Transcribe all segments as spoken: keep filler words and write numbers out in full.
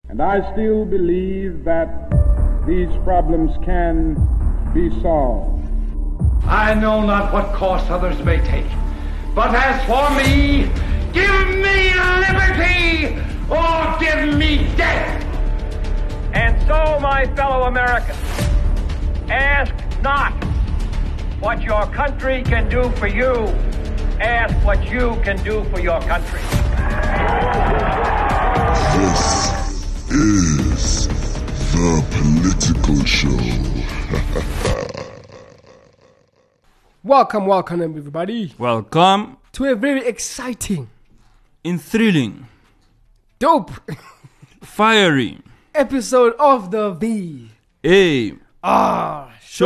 And I still believe that these problems can be solved. I know not what course others may take, but as for me, give me liberty or give me death. And so, my fellow Americans, ask not what your country can do for you, ask what you can do for your country. This is The Political Show. Welcome, welcome everybody. Welcome to a very exciting, thrilling, dope, fiery episode of the V A R Show.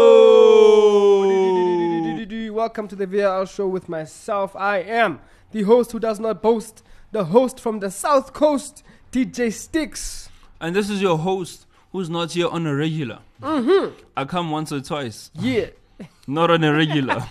Welcome to the V R Show with myself. I am the host who does not boast, the host from the South Coast, D J Sticks. And this is your host who's not here on a regular. Mm-hmm. I come once or twice. Yeah. Not on a regular.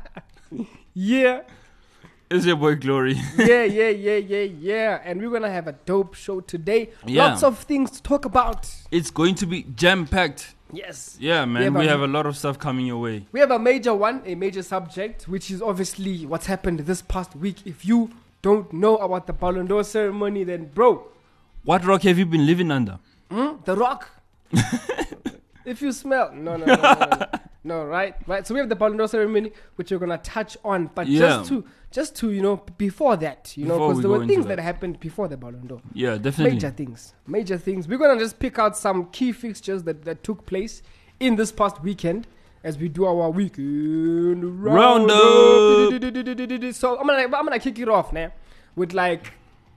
Yeah. It's your boy Glory. yeah, yeah, yeah, yeah, yeah. And we're going to have a dope show today. Yeah. Lots of things to talk about. It's going to be jam-packed. Yes. Yeah, man. We have, we a, have a lot of stuff coming your way. We have a major one, a major subject, which is obviously what's happened this past week. If you don't know about the Ballon d'Or ceremony, then bro. What rock have you been living under? Mm, the Rock. If you smell. No, no, no, no, no, no. No, right, right. So we have the Ballon d'Or ceremony, which we're gonna touch on, but yeah. just to, just to, you know, before that, you before know, because there were things that. that happened before the Ballon d'Or. Yeah, definitely. Major things, major things. We're gonna just pick out some key fixtures that, that took place in this past weekend as we do our weekend roundup. Round so I'm gonna, I'm gonna kick it off now with like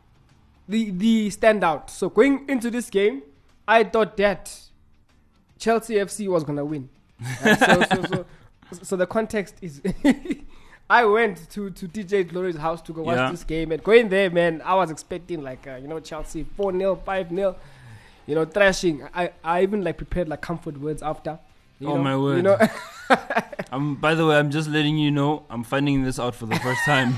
the the standout. So going into this game, I thought that Chelsea F C was gonna win. Uh, so, so, so, so the context is I went to, to D J Glory's house to go watch yeah. this game, and going there, man, I was expecting like uh, you know, Chelsea four nil, five nil, you know, thrashing. I, I even like prepared like comfort words after. You oh know, my word! You know? um, by the way, I'm just letting you know I'm finding this out for the first time.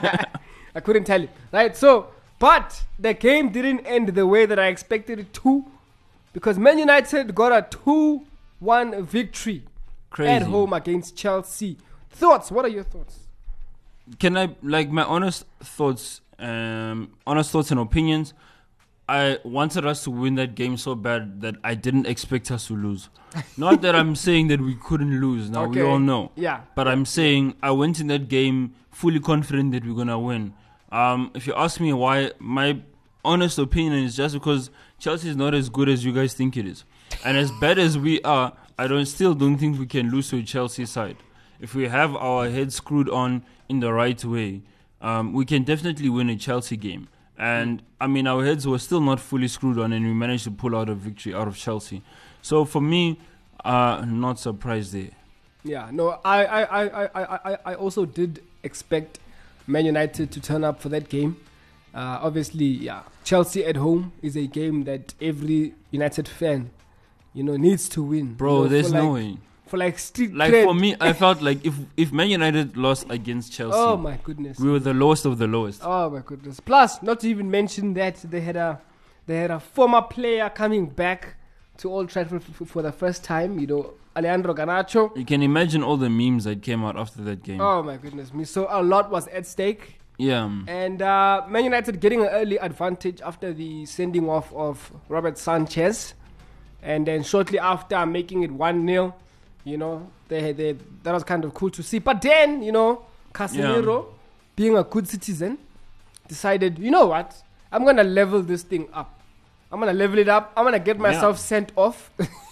I couldn't tell you, right? So, but the game didn't end the way that I expected it to, because Man United got a two one victory Crazy. At home against Chelsea. Thoughts? What are your thoughts? Can I, like, my honest thoughts, um, honest thoughts and opinions? I wanted us to win that game so bad that I didn't expect us to lose. Not that I'm saying that we couldn't lose. Now, okay. we all know. Yeah. But I'm saying I went in that game fully confident that we're going to win. Um, if you ask me why, my honest opinion is just because Chelsea is not as good as you guys think it is. And as bad as we are, I don't still don't think we can lose to a Chelsea side. If we have our heads screwed on in the right way, um, we can definitely win a Chelsea game. And, I mean, our heads were still not fully screwed on, and we managed to pull out a victory out of Chelsea. So, for me, uh, not surprised there. Yeah, no, I, I, I, I, I, I also did expect Man United to turn up for that game. Uh, obviously, yeah, Chelsea at home is a game that every United fan, you know, needs to win. Bro, you know, there's no like, way. For like street Like cred. for me, I felt like if, if Man United lost against Chelsea, oh my goodness, we were the lowest of the lowest. Oh my goodness. Plus, not to even mention that they had a they had a former player coming back to Old Trafford for, for the first time, you know, Alejandro Garnacho. You can imagine all the memes that came out after that game. Oh my goodness me. So a lot was at stake. Yeah. And uh, Man United getting an early advantage after the sending off of Robert Sanchez. And then shortly after making it one nil, you know, they, they that was kind of cool to see. But then, you know, Casemiro, yeah. being a good citizen, decided, you know what? I'm going to level this thing up. I'm going to level it up. I'm going to get myself yeah. sent off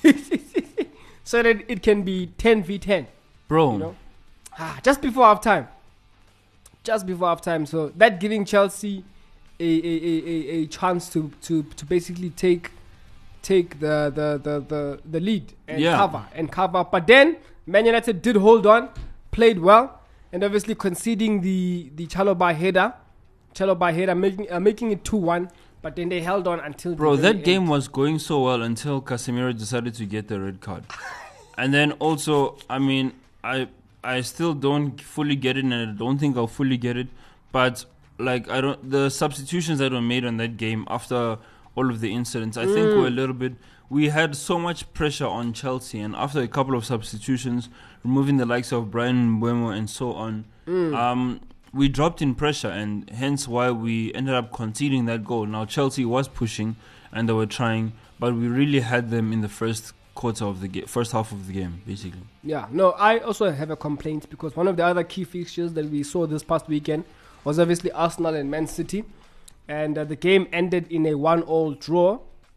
so that it can be ten v ten. Bro. You know? ah, just before half time. Just before half time. So that giving Chelsea a, a, a, a, a chance to, to, to basically take... take the the, the, the, the lead and yeah. cover and cover. But then Man United did hold on, played well, and obviously conceding the, the Chalobah header, Chalobah header making uh, making it two one. But then they held on until Bro, the that end. game was going so well until Casemiro decided to get the red card. And then also, I mean, I I still don't fully get it, and I don't think I'll fully get it. But like, I don't the substitutions that were made on that game after all of the incidents. I mm. think we're a little bit. We had so much pressure on Chelsea, and after a couple of substitutions, removing the likes of Brian Mbeumo and so on, mm. um, we dropped in pressure, and hence why we ended up conceding that goal. Now Chelsea was pushing, and they were trying, but we really had them in the first quarter of the game, first half of the game, basically. Yeah, no, I also have a complaint because one of the other key fixtures that we saw this past weekend was obviously Arsenal and Man City, and uh, the game ended in a one-all draw.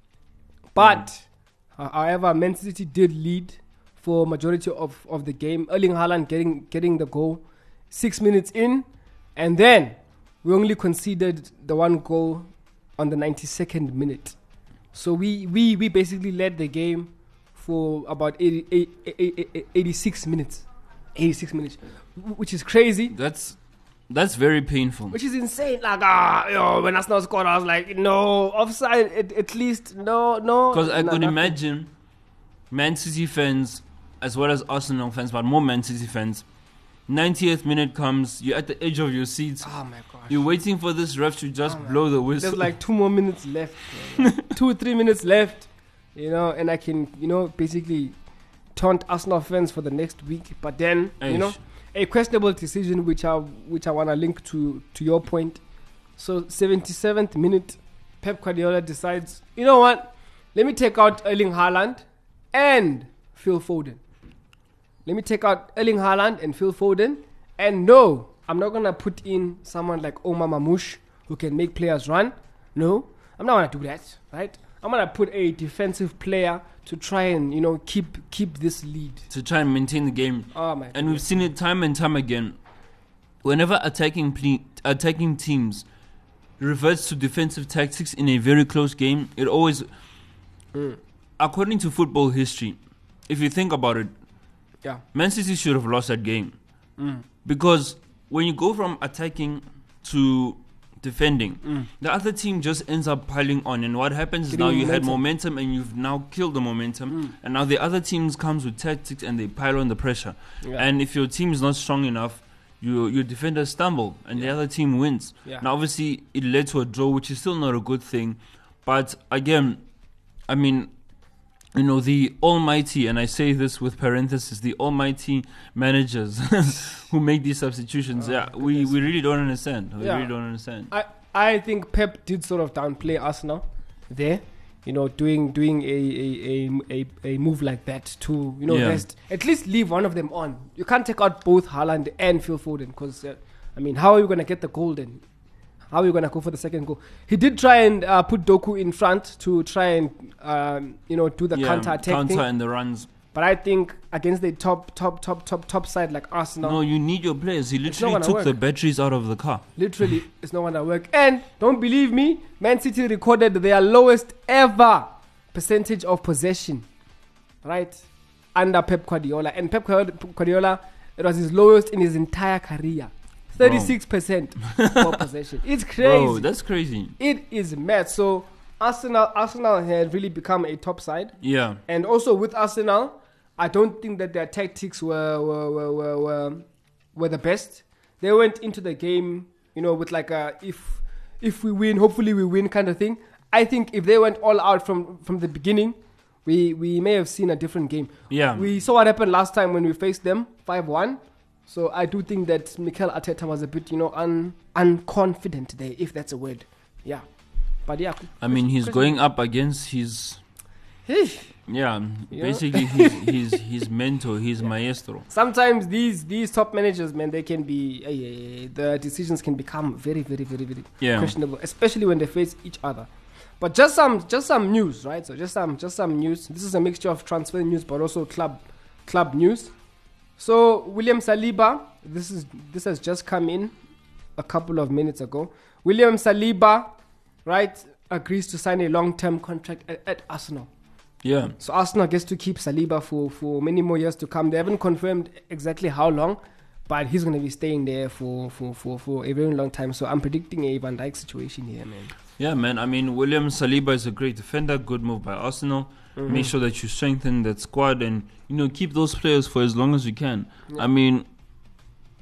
But, mm. uh, however, Man City did lead for majority of, of the game. Erling Haaland getting getting the goal six minutes in, and then we only conceded the one goal on the ninety-second minute. So we we, we basically led the game for about eighty, eighty, eighty-six minutes. eighty-six minutes, which is crazy. That's that's very painful. Which is insane. Like, ah, yo, when Arsenal scored, I was like, no, offside, at, at least, no, no. Because I no, could nothing. imagine Man City fans, as well as Arsenal fans, but more Man City fans, ninetieth minute comes, you're at the edge of your seats. Oh my gosh. You're waiting for this ref to just oh blow the whistle. There's like two more minutes left. two, three minutes left. You know, and I can, you know, basically taunt Arsenal fans for the next week. But then, Eish. you know, a questionable decision which I which I want to link to, to your point. So, seventy-seventh minute, Pep Guardiola decides, you know what? Let me take out Erling Haaland and Phil Foden. Let me take out Erling Haaland and Phil Foden. And no, I'm not going to put in someone like Omar Mamouche who can make players run. No, I'm not going to do that, right? I'm going to put a defensive player to try and, you know, keep keep this lead. To try and maintain the game. Oh, my And goodness. we've seen it time and time again. Whenever attacking ple- attacking teams reverts to defensive tactics in a very close game, it always... Mm. According to football history, if you think about it, yeah, Man City should have lost that game. Mm. Because when you go from attacking to defending, Mm. the other team just ends up piling on, and what happens is Getting now you momentum. had momentum and you've now killed the momentum, Mm. and now the other teams comes with tactics and they pile on the pressure. Yeah. And if your team is not strong enough, you, your defenders stumble and Yeah. the other team wins. Yeah. Now obviously it led to a draw, which is still not a good thing, but again, I mean, you know, the almighty, and I say this with parentheses, the almighty managers who make these substitutions, Oh, yeah, we, we really don't understand. We Yeah. really don't understand. I, I think Pep did sort of downplay Arsenal there, you know, doing doing a a, a, a, a move like that to, you know, Yeah. rest. At least leave one of them on. You can't take out both Haaland and Phil Foden because, uh, I mean, how are you going to get the goal then? How are you going to go for the second goal? He did try and uh, put Doku in front to try and, um, you know, do the yeah, counter-attack counter thing. and the runs. But I think against the top, top, top, top, top side like Arsenal, No, you need your players. He not literally gonna took work. the batteries out of the car. literally, it's not going to work. And don't believe me, Man City recorded their lowest ever percentage of possession, right, under Pep Guardiola. And Pep Guardiola, it was his lowest in his entire career. thirty-six percent for possession. It's crazy. Bro, that's crazy. It is mad. So Arsenal, Arsenal had really become a top side. Yeah. And also with Arsenal, I don't think that their tactics were were, were, were, were, were the best. They went into the game, you know, with like a if if we win, hopefully we win kind of thing. I think if they went all out from, from the beginning, we, we may have seen a different game. Yeah. We saw what happened last time when we faced them, five one. So I do think that Mikel Arteta was a bit, you know, un unconfident there, if that's a word. Yeah. But yeah. I mean, he's question- going up against his... Yeah, Yeah. basically his, his, his mentor, his maestro. Sometimes these these top managers, man, they can be, uh, the decisions can become very, very, very, very Yeah. questionable, especially when they face each other. But just some just some news, right? So just some just some news. This is a mixture of transfer news, but also club club news. So William Saliba, this is this has just come in a couple of minutes ago. William Saliba, right, agrees to sign a long-term contract at, at Arsenal. Yeah. So Arsenal gets to keep Saliba for, for many more years to come. They haven't confirmed exactly how long, but he's going to be staying there for, for, for, for a very long time. So I'm predicting a Van Dijk situation here, man. Yeah, man. I mean, William Saliba is a great defender. Good move by Arsenal. Mm-hmm. Make sure that you strengthen that squad and, you know, keep those players for as long as you can. Yeah. I mean,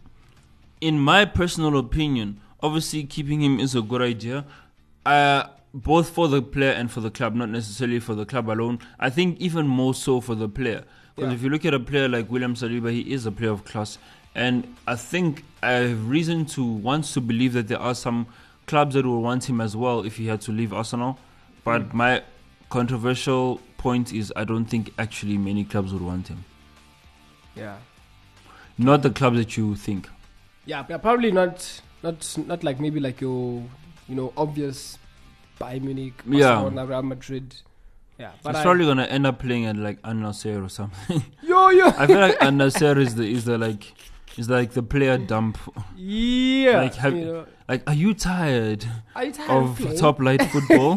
in my personal opinion, obviously keeping him is a good idea. Uh, both for the player and for the club, not necessarily for the club alone. I think even more so for the player. Because Yeah. if you look at a player like William Saliba, he is a player of class. And I think I have reason to want to believe that there are some clubs that will want him as well if he had to leave Arsenal. But Mm. my controversial point is I don't think actually many clubs would want him. Yeah. Not the clubs that you think. Yeah, but probably not not not like maybe like your you know obvious Bayern Munich, Yeah. Barcelona, Real Madrid. Yeah, but He's I, probably gonna end up playing at like Al Nassr or something. yo yo I feel like Al Nassr is the is the like is like the player dump. yeah. Like, have- you know, Like, are you tired are you tired of playing? top light football?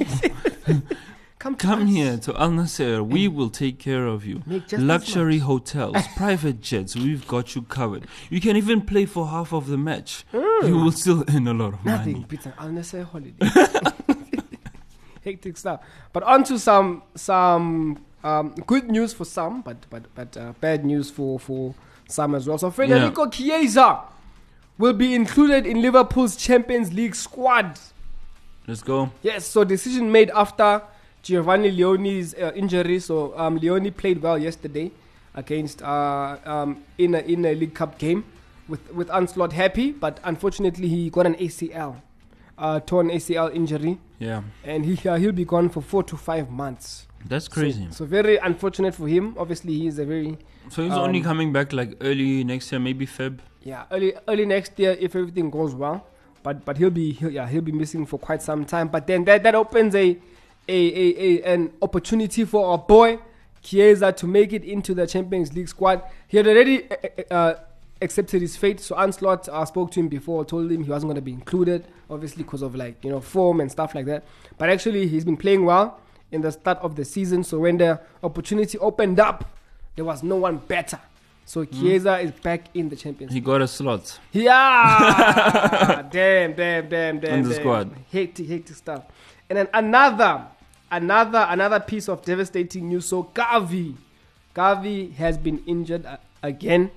Come, to Come us. here to Al Nassr. We will take care of you. Make just as Luxury much. hotels, private jets. We've got you covered. You can even play for half of the match. You will still earn a lot of Nothing money. beats an unnecessary holiday. Hectic stuff. But on to some some um, good news for some, but but but uh, bad news for for some as well. So Federico Chiesa will be included in Liverpool's Champions League squad. Let's go. Yes, so decision made after Giovanni Leone's uh, injury. So um, Leone played well yesterday against uh, um, in a in a League Cup game with with Onslaught happy, but unfortunately he got an A C L, uh, torn A C L injury, Yeah, and he uh, he'll be gone for four to five months. that's crazy. So, so very unfortunate for him. Obviously, he is a very So he's um, only coming back like early next year, maybe Feb. yeah early early next year if everything goes well. But but he'll be he'll, yeah he'll be missing for quite some time. But then that, that opens a, a, a, a an opportunity for our boy Chiesa to make it into the Champions League squad. He had already uh, uh, accepted his fate. So Onslaught uh, spoke to him before, told him he wasn't going to be included, obviously because of like you know form and stuff like that. But actually he's been playing well in the start of the season. So when the opportunity opened up, there was no one better. So Chiesa is back in the Champions He League. got a slot. Yeah, damn, damn, damn, damn. In the damn. squad. Hectic, hectic stuff. And then another, another, another piece of devastating news. So Gavi, Gavi has been injured uh, again.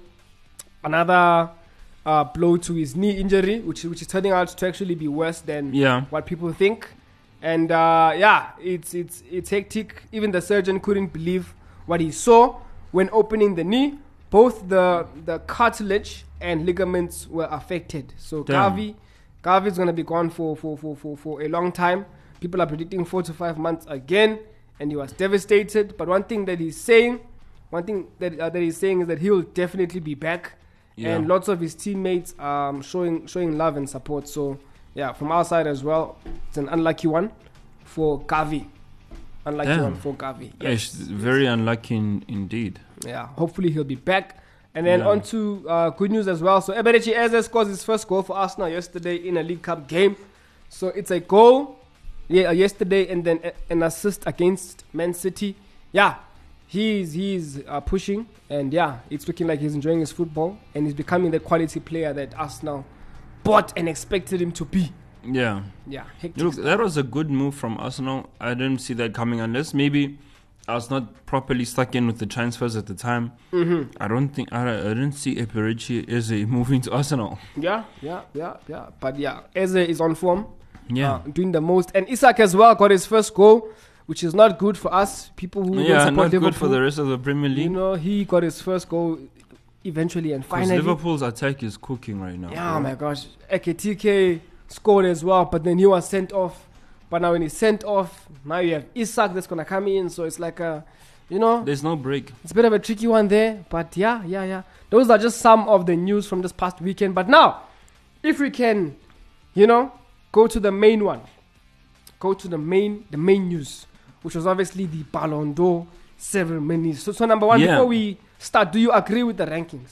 Another uh, blow to his knee injury, which which is turning out to actually be worse than Yeah. what people think. And uh, yeah, it's it's it's hectic. Even the surgeon couldn't believe what he saw when opening the knee. Both the the cartilage and ligaments were affected. So Damn. Gavi, Gavi is gonna be gone for, for, for, for, for a long time. People are predicting four to five months again, and he was devastated. But one thing that he's saying, one thing that uh, that he's saying is that he will definitely be back, Yeah. and lots of his teammates um showing showing love and support. So yeah, from our side as well, it's an unlucky one for Gavi. Unlucky Damn. one for Gavi. Yes, very unlucky in, indeed. Yeah, hopefully he'll be back. And then Yeah. on to uh, good news as well. So Eberechi Eze scores his first goal for Arsenal yesterday in a League Cup game. So it's a goal yeah, uh, yesterday and then a, an assist against Man City. Yeah, he's he's uh, pushing, and yeah, it's looking like he's enjoying his football, and he's becoming the quality player that Arsenal bought and expected him to be. Yeah. Yeah, hectic Look, stuff. that was a good move from Arsenal. I didn't see that coming unless maybe I was not properly stuck in with the transfers at the time. Mm-hmm. I don't think I, I didn't see Eberechi Eze moving to Arsenal. Yeah, yeah, yeah, yeah. But yeah, Eze is on form. Yeah. uh, doing the most. And Isak as well got his first goal, which is not good for us, people who don't yeah, support not Liverpool. good for the rest of the Premier League. You know, he got his first goal eventually and Because finally. Liverpool's attack is cooking right now. Yeah, bro. my gosh. Ekitike scored as well, but then he was sent off. But now when he's sent off, now you have Isak that's going to come in. So it's like a, you know, There's no break. it's a bit of a tricky one there. But yeah, yeah, yeah. Those are just some of the news from this past weekend. But now, if we can, you know, go to the main one. Go to the main the main news, which was obviously the Ballon d'Or ceremony. So, so number one, Yeah. before we start, do you agree with the rankings?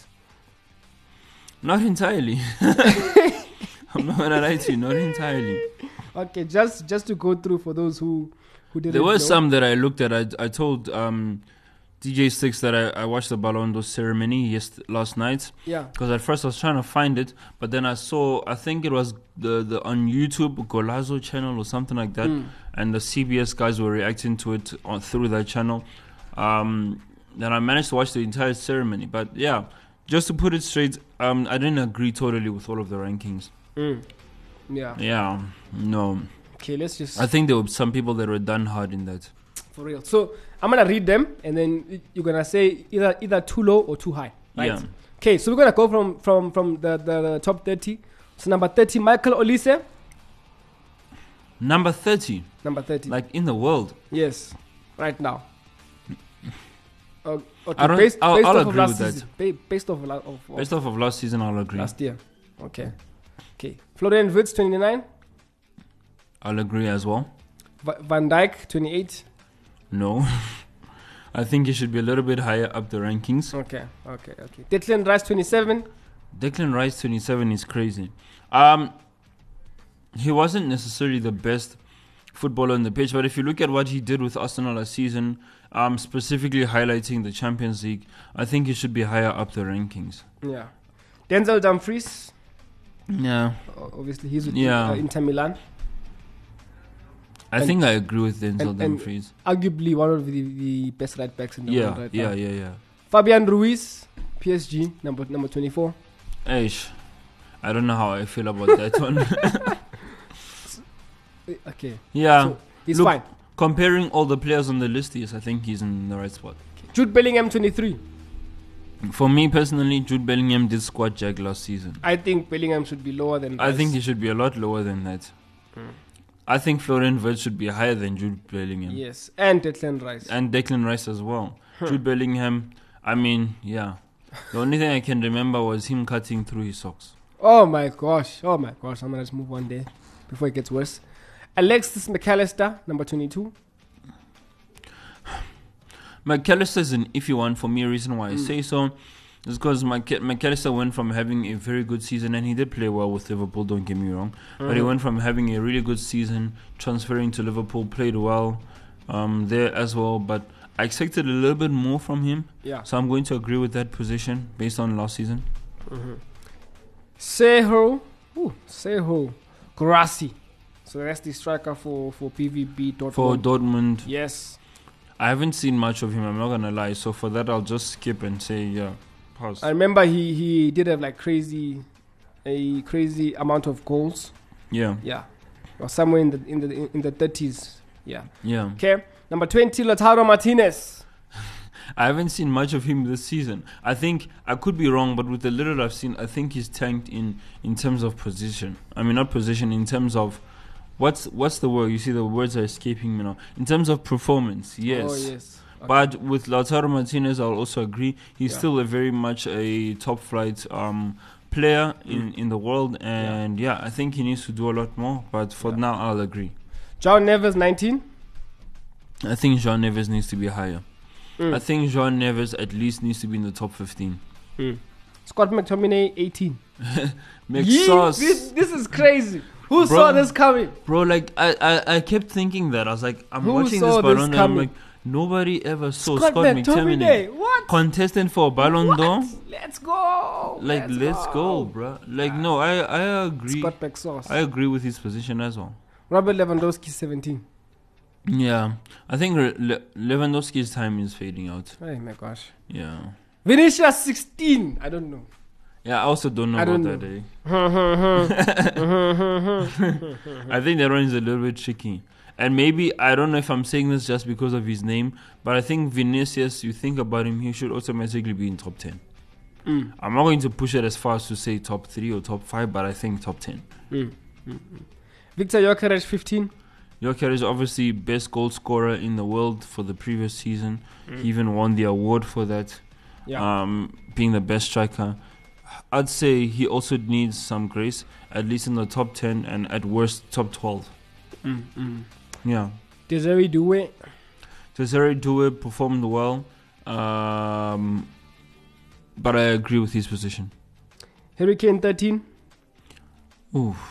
Not entirely. I'm not gonna lie to you, not entirely. Okay, just just to go through for those who who didn't There were know. some that I looked at. I, I told um, D J Six that I, I watched the Ballon d'Or ceremony yes, last night. Yeah. Because at first I was trying to find it, but then I saw, I think it was the, the on YouTube, Golazo channel or something like that, Mm. and the C B S guys were reacting to it on, through that channel. Um, then I managed to watch the entire ceremony. But yeah, just to put it straight, um, I didn't agree totally with all of the rankings. Mm. Yeah. Yeah, no. Okay, let's just I think there were some people that were done hard in that. for real. So I'm gonna read them, and then y- you're gonna say either either too low or too high. Right? Yeah. Okay, so we're gonna go from from from the, the, the top thirty. So number thirty, Michael Olise. Number thirty, Number thirty. like in the world. yes, right now. Uh, okay, I don't- based, I'll- based I'll off of agree last with that. season. Ba- based off of, la- of, of Based off of last season, I'll agree. last year. Okay. Okay. Florian Wirtz, twenty-nine. I'll agree as well. Va- Van Dijk, twenty-eight. No. I think he should be a little bit higher up the rankings. Okay. Okay. Okay. Declan Rice, twenty-seven. Declan Rice, twenty-seven, is crazy. Um, he wasn't necessarily the best footballer on the pitch, but if you look at what he did with Arsenal last season, um, specifically highlighting the Champions League, I think he should be higher up the rankings. Yeah. Denzel Dumfries. Yeah, o- Obviously, he's with Yeah. uh, Inter Milan. I And- think I agree with Denzel and- and- Dumfries. Arguably one of the, the best right backs in the Yeah, world right yeah, now. yeah, yeah. Fabian Ruiz, P S G, number number twenty-four. Eish, I don't know how I feel about that one. Eh, Okay. Yeah, So he's look, fine. comparing all the players on the list, yes, I think he's in the right spot. Jude Bellingham, twenty-three. For me personally, Jude Bellingham did squad jack last season. I think Bellingham should be lower than I Rice. think he should be a lot lower than that. I think Florian Wirtz should be higher than Jude Bellingham. Yes, and Declan Rice. And Declan Rice as well. Jude Bellingham, I mean, yeah. The only thing I can remember was him cutting through his socks. Oh my gosh. Oh my gosh. I'm going to just move on there before it gets worse. Alexis McAllister, number twenty-two. McAllister is an iffy one for me. A reason why I Mm. say so is because Mc- McAllister went from having a very good season, and he did play well with Liverpool, don't get me wrong. But he Mhm. went from having a really good season, transferring to Liverpool, played well um, there as well. But I expected a little bit more from him. Yeah. So I'm going to agree with that position based on last season. Seho. Ooh, Seho. Grassi. So that's the striker for, for P V B Dortmund. For Dortmund, Yes. I haven't seen much of him, I'm not going to lie. So for that, I'll just skip and say, yeah, pause. I remember he, he did have like crazy, a crazy amount of goals. yeah, Yeah. Or somewhere in the in the in the thirties. Yeah. yeah. Okay. Number twenty, Lautaro Martinez. I haven't seen much of him this season. I think, I could be wrong, but with the little I've seen, I think he's tanked in, in terms of position. I mean, not position, in terms of, what's what's the word? You see, the words are escaping me now. In terms of performance, yes. Oh yes. Okay. But with Lautaro Martinez, I'll also agree. He's Yeah. still a very much a top flight um, player in, in the world. And yeah. I think he needs to do a lot more. But for Yeah. now, I'll agree. John Neves, nineteen. I think João Neves needs to be higher. Mm. I think João Neves at least needs to be in the top fifteen. Scott McTominay, eighteen. Make Yee, sauce. This, this is crazy. Who Bro. saw this coming? Bro, like, I, I, I kept thinking that. I was like, I'm Who watching saw this this Ballon d'Or. I'm coming? like, nobody ever saw Scott, Scott, McTominay. McTominay. What? Contestant for Ballon d'Or. What? Let's go. Like, let's, go. bro. Like, no, I, I agree. Scott McSauce. I agree with his position as well. Robert Lewandowski, seventeen. Yeah, I think Re- Le- Lewandowski's time is fading out. Oh my gosh. Yeah, Vinicius, sixteen. I don't know. yeah. I also don't know I about don't that. Eh? I think that one is a little bit tricky, and maybe I don't know if I'm saying this just because of his name, but I think Vinicius. You think about him, he should automatically be in top ten. Mm. I'm not going to push it as far as to say top three or top five, but I think top ten. Mm. Mm. Victor Gyökeres, fifteen. Gyökeres is obviously best goal scorer in the world for the previous season. Mm. He even won the award for that. Yeah. Um, being the best striker. I'd say he also needs some grace, at least in the top ten and at worst top twelve. Mm. Mm. Yeah. Desiree Doué. Cesare Doué performed well, um, but I agree with his position. Harry Kane, thirteen. Oof.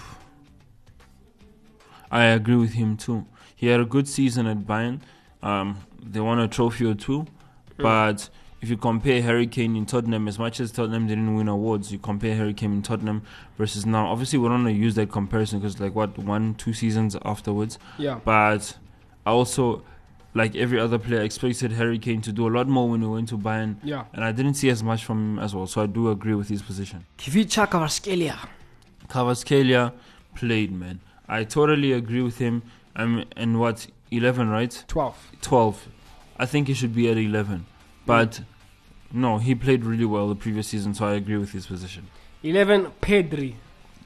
I agree with him too. He had a good season at Bayern. Um, they won a trophy or two, but if you compare Harry Kane in Tottenham, as much as Tottenham didn't win awards, you compare Harry Kane in Tottenham versus now. Obviously, we don't want to use that comparison because, like, what, one, two seasons afterwards. Yeah. But I also, like every other player, expected Harry Kane to do a lot more when he went to Bayern, Yeah. and I didn't see as much from him as well. So I do agree with his position. Kvicha Kvaratskhelia. Kvaratskhelia played, man. I totally agree with him. I'm in what eleven, right? twelve. Twelve. I think he should be at eleven, but no, he played really well the previous season, so I agree with his position. eleven, Pedri.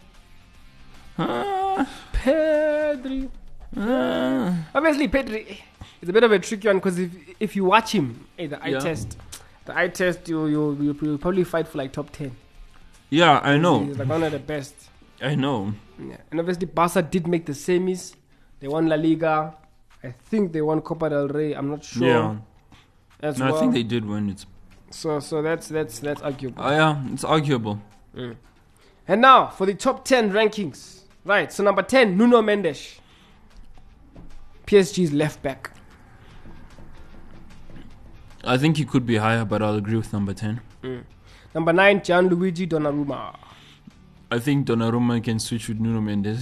Ah, Pedri. ah. Obviously, Pedri. It's a bit of a tricky one because if if you watch him, hey, the eye Yeah. test, the eye test, you you you you'll probably fight for like top ten. Yeah, I know. He's like one of the best. I know. Yeah. And obviously, Barca did make the semis. They won La Liga. I think they won Copa del Rey. I'm not sure. Yeah. As No, well. I think they did win it. So so that's that's that's arguable. Oh, yeah, it's arguable. Mm. And now for the top ten rankings. Right. So number ten, Nuno Mendes, P S G's left back. I think he could be higher, but I'll agree with number ten. Mm. Number nine, Gianluigi Donnarumma. I think Donnarumma can switch with Nuno Mendes.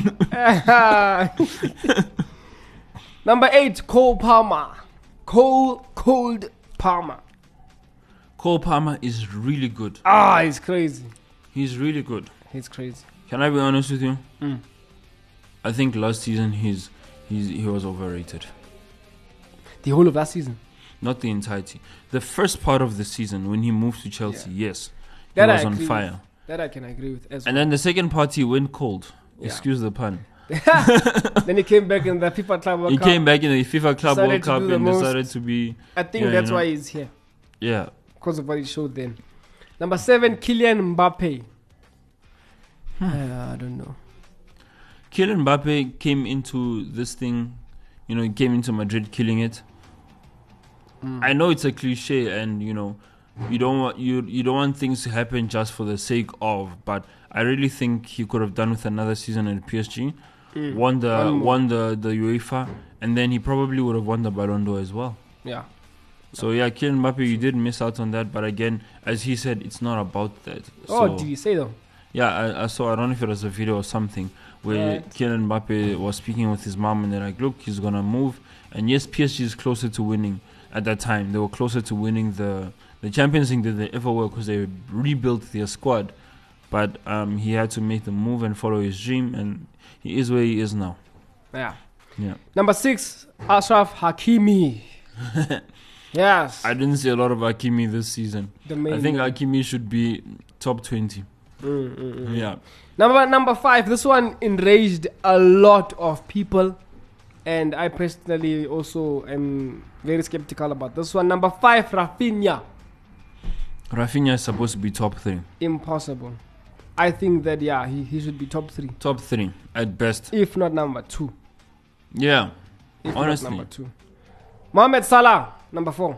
Number eight, Cole Palmer. Cole Cold Palmer. Cole Palmer is really good. Ah, he's crazy. He's really good. He's crazy. Can I be honest with you? Mm. I think last season he's, he's he was overrated. The whole of last season. Not the entirety. The first part of the season when he moved to Chelsea, yes, he That I was on agree fire. with. That I can agree with as And well. then the second part he went cold. Yeah. Excuse the pun. Then he came back in the FIFA Club World He Cup. came back in the FIFA Club Decided World to Cup do the and most. decided to be I think Yeah, that's you know. why he's here. yeah. Because of what he showed then. Number seven, Kylian Mbappe. Uh, I don't know. Kylian Mbappe came into this thing, you know, he came into Madrid killing it. Mm. I know it's a cliche, and you know, you don't want you you don't want things to happen just for the sake of. But I really think he could have done with another season at P S G, Mm. won the One more. won the the UEFA, and then he probably would have won the Ballon d'Or as well. Yeah. So yeah, Kylian Mbappe, you did miss out on that. But again, as he said, it's not about that. Oh, So, did you say though? yeah, I, I saw. I don't know if it was a video or something where Right. Kylian Mbappe was speaking with his mom, and they're like, "Look, he's gonna move." And yes, P S G is closer to winning at that time. They were closer to winning the the Champions League than they ever were because they rebuilt their squad. But um, he had to make the move and follow his dream, and he is where he is now. Yeah. Yeah, Number six, Ashraf Hakimi. Yes. I didn't see a lot of Hakimi this season. the main I think Hakimi should be top twenty. Mm, mm, mm. Yeah, Number number five. This one enraged a lot of people, and I personally also am very skeptical about this one. Number five, Rafinha. Rafinha is supposed to be top three. Impossible. I think that yeah, he, he should be top three, Top three at best. if not number two. Yeah, If honestly. not number two. Mohamed Salah, number four.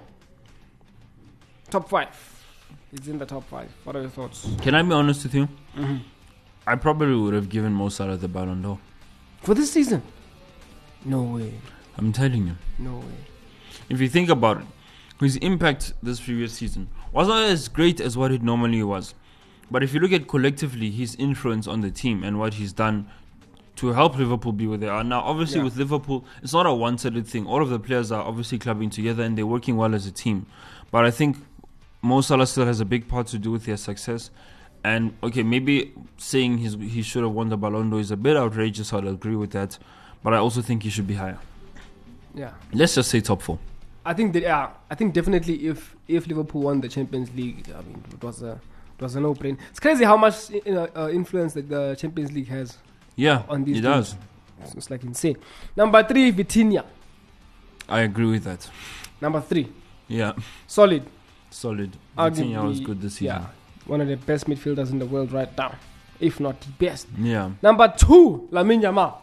Top five. It's in the top five. What are your thoughts? Can I be honest with you? Mm-hmm. I probably would have given Mo Salah the Ballon d'Or. For this season? No way. I'm telling you. No way. If you think about it, his impact this previous season was not as great as what it normally was. But if you look at collectively his influence on the team and what he's done to help Liverpool be where they are now, obviously Yeah. with Liverpool, it's not a one-sided thing. All of the players are obviously clubbing together and they're working well as a team. But I think Mo Salah still has a big part to do with their success. And okay, maybe saying he's, he should have won the Ballon d'Or is a bit outrageous. I'll agree with that. But I also think he should be higher. Yeah. Let's just say top four. I think that yeah, I think definitely if if Liverpool won the Champions League, I mean it was a it was a no-brainer. It's crazy how much you know, uh, influence that the Champions League has Yeah, on these it does. teams. It's, it's like insane. Number three, Vitinha. I agree with that. Number three, Yeah, solid. solid. Arguably, Vitinha was good this season. Yeah, one of the best midfielders in the world right now, if not the best. Yeah. Number two, Lamine Yamal.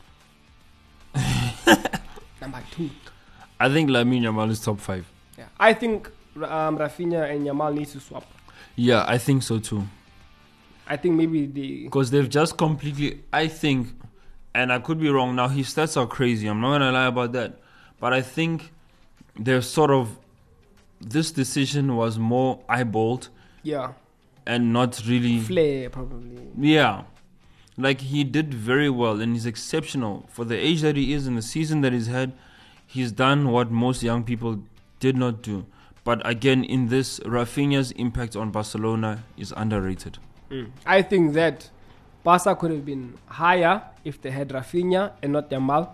Number two. I think Lamine Yamal is top five. Yeah, I think um, Rafinha and Yamal need to swap. Yeah, I think so too. I think maybe the Because they've just completely, I think, and I could be wrong now, his stats are crazy. I'm not going to lie about that. But I think they're sort of, this decision was more eyeballed yeah and not really. flair probably. Yeah. Like he did very well and he's exceptional. For the age that he is and the season that he's had, he's done what most young people did not do. But again, in this, Rafinha's impact on Barcelona is underrated. Mm. I think that Barca could have been higher if they had Rafinha and not Yamal.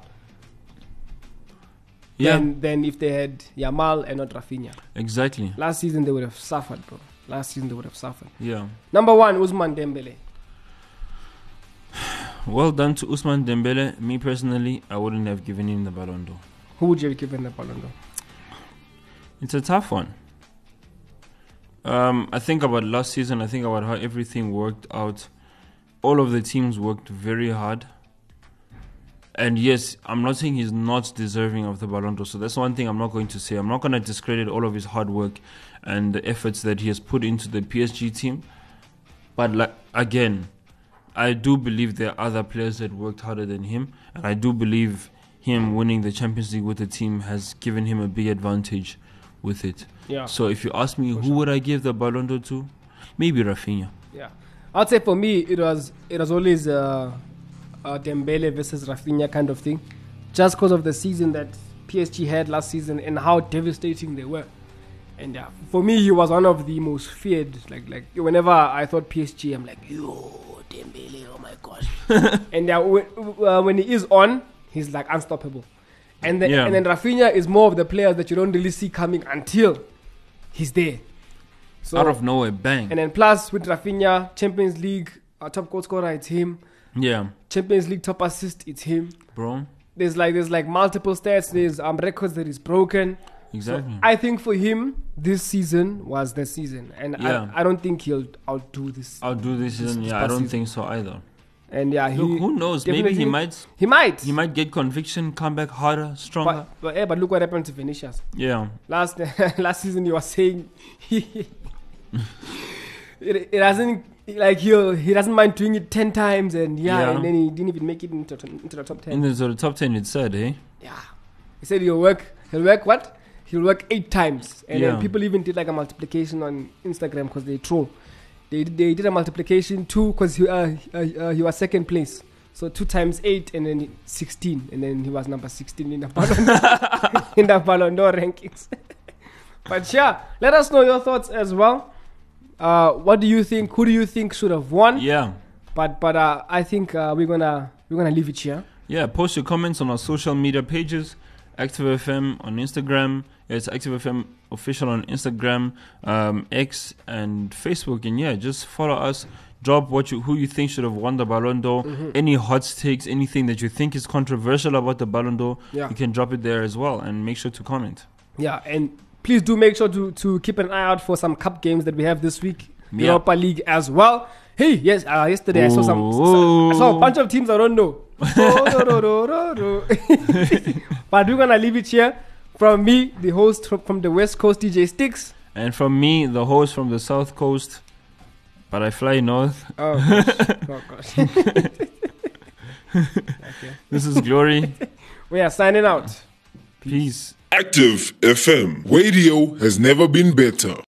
Yeah. Than, than if they had Yamal and not Rafinha. Exactly. Last season they would have suffered, bro. Last season they would have suffered. Yeah. Number one, Ousmane Dembele. Well done to Ousmane Dembele. Me personally, I wouldn't have given him the Ballon d'Or. Who would you have given the Ballon d'Or? It's a tough one. Um, I think about last season. I think about how everything worked out. All of the teams worked very hard. And yes, I'm not saying he's not deserving of the Ballon d'Or. So that's one thing I'm not going to say. I'm not going to discredit all of his hard work and the efforts that he has put into the P S G team. But like, again, I do believe there are other players that worked harder than him. And I do believe him winning the Champions League with the team has given him a big advantage with it. Yeah. So if you ask me, who would I give the Ballon d'Or to? Maybe Rafinha. Yeah. I'd say for me, it was it was always uh, uh, Dembele versus Rafinha kind of thing. Just because of the season that P S G had last season and how devastating they were. And uh, for me, he was one of the most feared. Like, like whenever I thought P S G, I'm like, yo, Dembele, oh my gosh. And uh, when, uh, when he is on, he's like unstoppable. And then, Yeah. and then Rafinha is more of the players that you don't really see coming until he's there. So, Out of nowhere, bang. and then plus with Rafinha, Champions League uh, top goal scorer, it's him. Yeah, Champions League top assist, it's him. bro. There's like there's like multiple stats. There's um records that he's broken. Exactly. I think for him, this season was the season, and Yeah. I, I don't think he'll outdo this. I'll do this season. this Yeah, I past don't season. think so either. And yeah, he Look, who knows? Maybe he definitely- might. He might. He might get conviction, come back harder, stronger. But but, yeah, but look what happened to Vinicius yeah, last last season. He was saying he it, it hasn't like he he doesn't mind doing it ten times, and yeah, Yeah. and then he didn't even make it into into the top ten. in the, so the top ten, it's sad, eh? Yeah. He said he'll work, he'll work what? He'll work eight times. And Yeah. then people even did like a multiplication on Instagram because they troll. They, they did a multiplication two because he, uh, uh, uh, he was second place. So two times eight and then sixteen. And then he was number sixteen in the Ballon d'Or, in the Ballon d'Or rankings. But yeah, let us know your thoughts as well. Uh, what do you think? Who do you think should have won? Yeah, But but uh, I think uh, we're gonna we're gonna leave it here. yeah. Post your comments on our social media pages. Active F M on Instagram. It's Active F M official on Instagram, um, X, and Facebook. And yeah, just follow us. Drop what you who you think should have won the Ballon d'Or. Mm-hmm. Any hot takes, anything that you think is controversial about the Ballon d'Or, Yeah. you can drop it there as well. And make sure to comment. Yeah, and please do make sure to, to keep an eye out for some cup games that we have this week. Yeah. Europa League as well. Hey, yes, uh, yesterday I saw some, some- I saw a bunch of teams I don't know. Oh, do, do, do, do, do. But we're gonna leave it here. From me, the host from, from the West Coast, D J Sticks. And from me, the host from the South Coast, but I fly north. Oh gosh, oh gosh. Okay. This is Glory. We are signing out. Peace. Active F M. Radio has never been better.